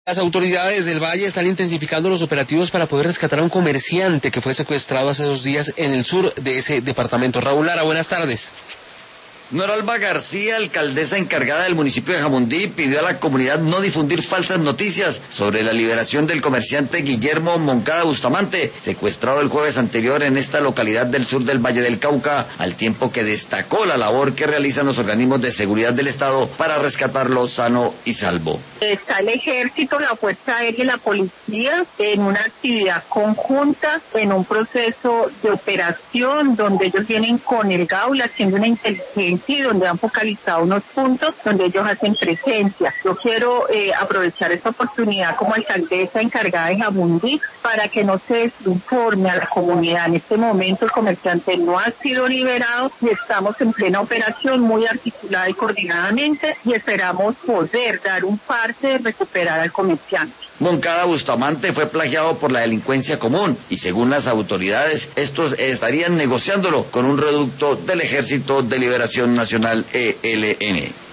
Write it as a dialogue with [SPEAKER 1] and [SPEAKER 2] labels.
[SPEAKER 1] Las autoridades del Valle están intensificando los operativos para poder rescatar a un comerciante que fue secuestrado hace 2 días en el sur de ese departamento. Raúl Lara, buenas tardes.
[SPEAKER 2] Noralba García, alcaldesa encargada del municipio de Jamundí, pidió a la comunidad no difundir falsas noticias sobre la liberación del comerciante Guillermo Moncada Bustamante, secuestrado el jueves anterior en esta localidad del sur del Valle del Cauca, al tiempo que destacó la labor que realizan los organismos de seguridad del Estado para rescatarlo sano y salvo.
[SPEAKER 3] Está el ejército, la Fuerza Aérea y la policía en una actividad conjunta, en un proceso de operación donde ellos vienen con el GAUL haciendo una inteligencia y donde han focalizado unos puntos donde ellos hacen presencia. Yo quiero aprovechar esta oportunidad como alcaldesa encargada de Jamundí para que no se desinforme a la comunidad. En este momento el comerciante no ha sido liberado y estamos en plena operación muy articulada y coordinadamente y esperamos poder dar un parte de recuperar al comerciante.
[SPEAKER 2] Moncada Bustamante fue plagiado por la delincuencia común y según las autoridades, estos estarían negociándolo con un reducto del Ejército de Liberación Nacional, ELN.